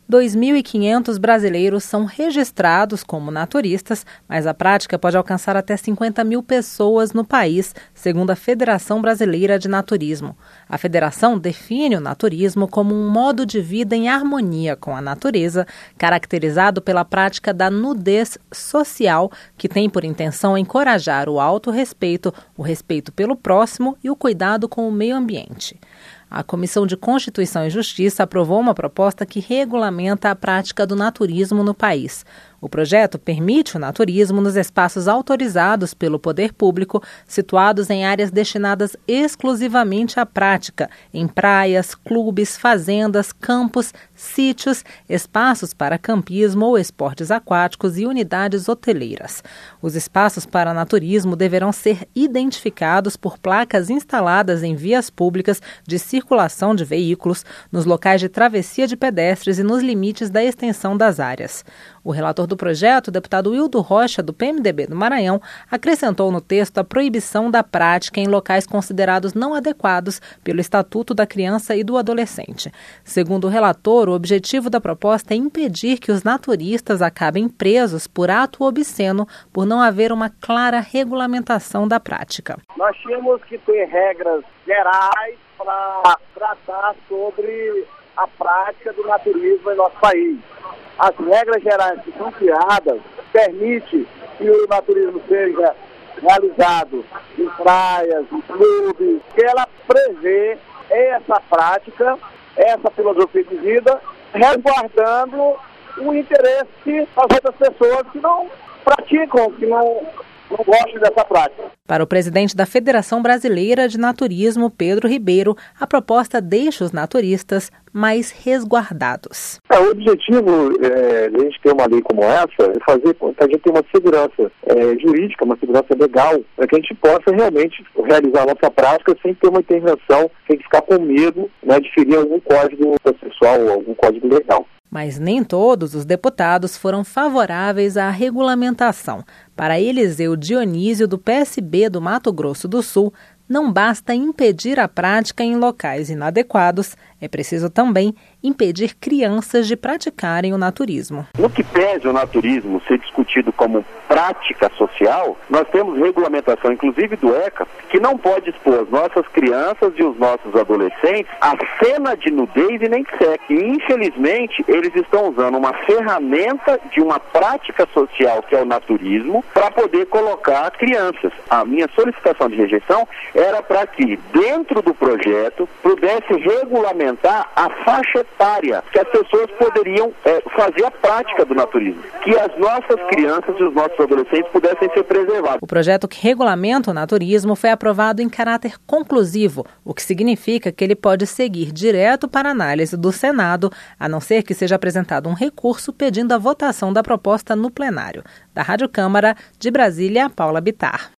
2.500 brasileiros são registrados como naturistas, mas a prática pode alcançar até 50 mil pessoas no país, segundo a Federação Brasileira de Naturismo. A federação define o naturismo como um modo de vida em harmonia com a natureza, caracterizado pela prática da nudez social, que tem por intenção encorajar o autorrespeito, o respeito pelo próximo e o cuidado com o meio ambiente. A Comissão de Constituição e Justiça aprovou uma proposta que regulamenta a prática do naturismo no país. O projeto permite o naturismo nos espaços autorizados pelo poder público, situados em áreas destinadas exclusivamente à prática, em praias, clubes, fazendas, campos, sítios, espaços para campismo ou esportes aquáticos e unidades hoteleiras. Os espaços para naturismo deverão ser identificados por placas instaladas em vias públicas de circulação de veículos, nos locais de travessia de pedestres e nos limites da extensão das áreas. O relator do projeto, o deputado Wildo Rocha, do PMDB do Maranhão, acrescentou no texto a proibição da prática em locais considerados não adequados pelo Estatuto da Criança e do Adolescente. Segundo o relator, o objetivo da proposta é impedir que os naturistas acabem presos por ato obsceno por não haver uma clara regulamentação da prática. Nós tínhamos que ter regras gerais para tratar sobre a prática do naturismo em nosso país. As regras gerais que são criadas permitem que o naturismo seja realizado em praias, em clubes, que ela prevê essa prática, essa filosofia de vida, resguardando o interesse das outras pessoas que não praticam, que não gostam dessa prática. Para o presidente da Federação Brasileira de Naturismo, Pedro Ribeiro, a proposta deixa os naturistas mais resguardados. O objetivo de a gente ter uma lei como essa é fazer com que a gente tenha uma segurança jurídica, uma segurança legal, para que a gente possa realmente realizar a nossa prática sem ter uma intervenção, sem ficar com medo, de ferir algum código processual ou algum código legal. Mas nem todos os deputados foram favoráveis à regulamentação. Para Eliseu Dionísio, do PSB do Mato Grosso do Sul, não basta impedir a prática em locais inadequados, é preciso também impedir crianças de praticarem o naturismo. No que pese o naturismo ser discutido como prática social, nós temos regulamentação, inclusive do ECA, que não pode expor as nossas crianças e os nossos adolescentes a cena de nudez e nem de sexo. E, infelizmente, eles estão usando uma ferramenta de uma prática social, que é o naturismo, para poder colocar crianças. A minha solicitação de rejeição era para que, dentro do projeto, pudesse regulamentar a faixa etária que as pessoas poderiam fazer a prática do naturismo, que as nossas crianças e os nossos adolescentes pudessem ser preservados. O projeto que regulamenta o naturismo foi aprovado em caráter conclusivo, o que significa que ele pode seguir direto para análise do Senado, a não ser que seja apresentado um recurso pedindo a votação da proposta no plenário. Da Rádio Câmara, de Brasília, Paula Bittar.